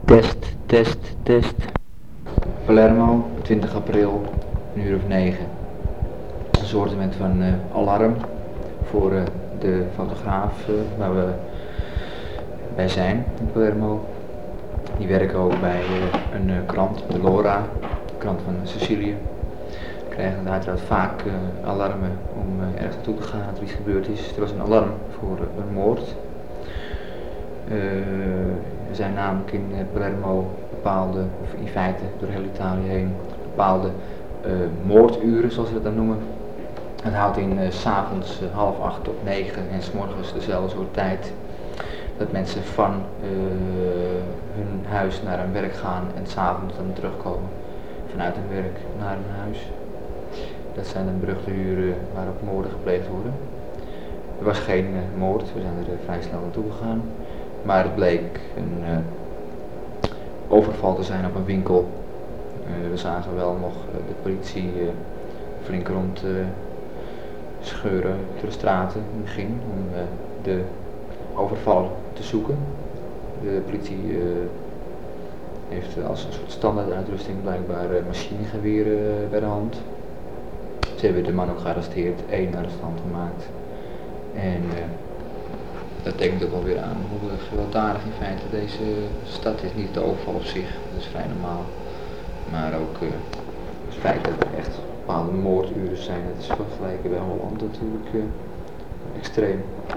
Test, test, test. Palermo, 20 april, 9:00. Een soortement van alarm voor de fotograaf waar we bij zijn in Palermo. Die werken ook bij een krant, de Lora, de krant van Sicilië. We krijgen uiteraard vaak alarmen om ergens naartoe te gaan, dat er iets gebeurd is. Er was een alarm voor een moord. Er zijn namelijk in Palermo bepaalde, of in feite door heel Italië heen, bepaalde moorduren, zoals ze dat dan noemen. Het houdt in 's avonds 7:30 tot 9 en 's morgens dezelfde soort tijd. Dat mensen van hun huis naar hun werk gaan en 's avonds dan terugkomen vanuit hun werk naar hun huis. Dat zijn de beruchte uren waarop moorden gepleegd worden. Er was geen moord, we zijn er vrij snel naartoe gegaan. Maar het bleek een overval te zijn op een winkel. We zagen wel nog de politie flink rond scheuren door de straten in het begin om de overval te zoeken. De politie heeft als een soort standaard uitrusting blijkbaar machinegeweren bij de hand. Ze hebben de man ook gearresteerd, 1 arrestant gemaakt. En dat denkt ook wel weer aan hoe gewelddadig in feite deze stad is. Niet de overval op zich, dat is vrij normaal. Maar ook het feit dat er echt bepaalde moorduren zijn, dat is vergeleken bij Holland natuurlijk extreem.